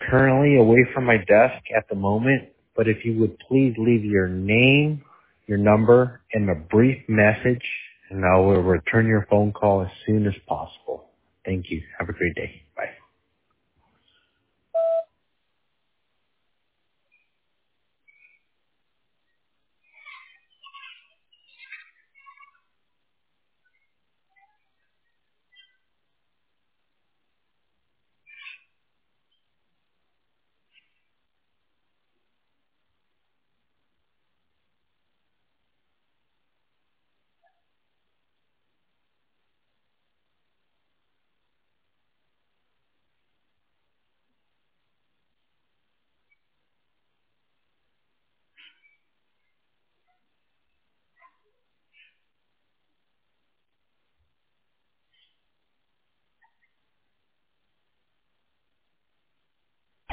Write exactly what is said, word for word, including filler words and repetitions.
currently away from my desk at the moment, but if you would please leave your name, your number, and a brief message, and I will return your phone call as soon as possible. Thank you. Have a great day.